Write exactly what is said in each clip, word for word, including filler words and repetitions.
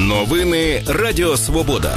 Новини Радіо Свобода.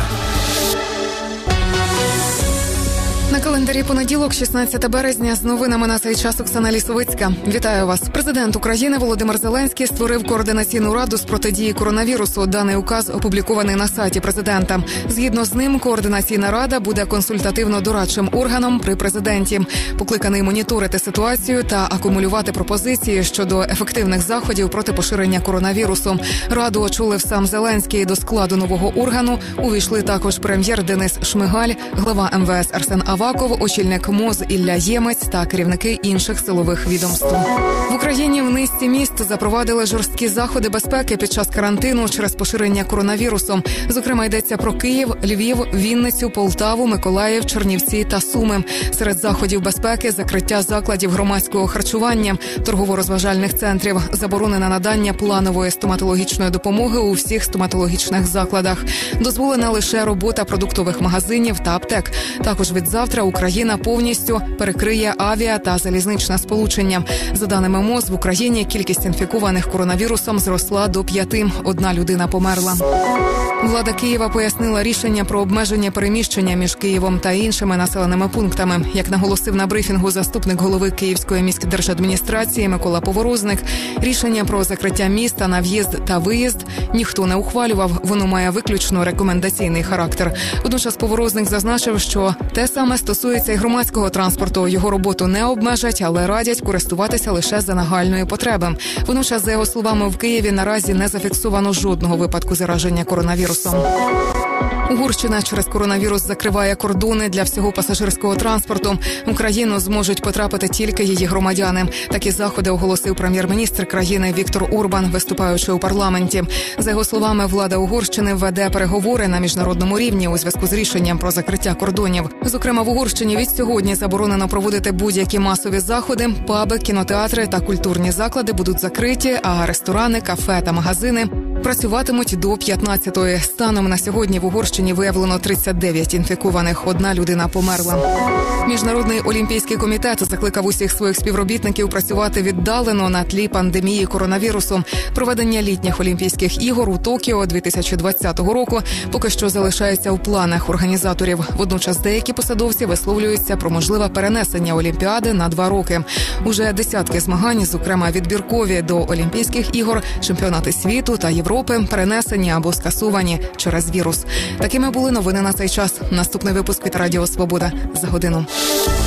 На календарі понеділок, шістнадцяте березня, з новинами на цей час Оксана Лісовицька. Вітаю вас. Президент України Володимир Зеленський створив координаційну раду з протидії коронавірусу. Даний указ опублікований на сайті президента. Згідно з ним, координаційна рада буде консультативно-дорадчим органом при президенті, покликаний моніторити ситуацію та акумулювати пропозиції щодо ефективних заходів проти поширення коронавірусу. Раду очолив сам Зеленський. До складу нового органу увійшли також прем'єр Денис Шмигаль, глава ем ве ес Арсен Аваков, очільник МОЗ Ілля Ємець та керівники інших силових відомств. В Україні в низці міст запровадили жорсткі заходи безпеки під час карантину через поширення коронавірусу. Зокрема, йдеться про Київ, Львів, Вінницю, Полтаву, Миколаїв, Чернівці та Суми. Серед заходів безпеки – закриття закладів громадського харчування, торгово-розважальних центрів, заборонене надання планової стоматологічної допомоги у всіх стоматологічних закладах. Дозволена лише робота продуктових магазинів та аптек. Також від завтра Україна повністю перекриє авіа та залізничне сполучення. За даними МОЗ, в Україні кількість інфікованих коронавірусом зросла до п'яти. Одна людина померла. Влада Києва пояснила рішення про обмеження переміщення між Києвом та іншими населеними пунктами. Як наголосив на брифінгу заступник голови Київської міськдержадміністрації Микола Поворозник, рішення про закриття міста на в'їзд та виїзд ніхто не ухвалював. Воно має виключно рекомендаційний характер. Водночас Поворозник зазначив, що те саме стосується і громадського транспорту. Його роботу не обмежать, але радять користуватися лише за нагальної потреби. Водночас, за його словами, в Києві наразі не зафіксовано жодного випадку зараження коронавірусом. Угорщина через коронавірус закриває кордони для всього пасажирського транспорту. В Україну зможуть потрапити тільки її громадяни. Такі заходи оголосив прем'єр-міністр країни Віктор Орбан, виступаючи у парламенті. За його словами, влада Угорщини веде переговори на міжнародному рівні у зв'язку з рішенням про закриття кордонів. Зокрема, в Угорщині від сьогодні заборонено проводити будь-які масові заходи. Паби, кінотеатри та культурні заклади будуть закриті, а ресторани, кафе та магазини працюватимуть до п'ятнадцятої. Станом на сьогодні в Угорщині виявлено тридцять дев'ять інфікованих. Одна людина померла. Міжнародний олімпійський комітет закликав усіх своїх співробітників працювати віддалено на тлі пандемії коронавірусу. Проведення літніх Олімпійських ігор у Токіо дві тисячі двадцятого року поки що залишається у планах організаторів. Водночас деякі посадовці висловлюються про можливе перенесення Олімпіади на два роки. Уже десятки змагань, зокрема відбіркові до Олімпійських ігор, чемпіонати світу та Європи, перенесені або скасовані через вірус. Такими були новини на цей час. Наступний випуск від Радіо Свобода за годину.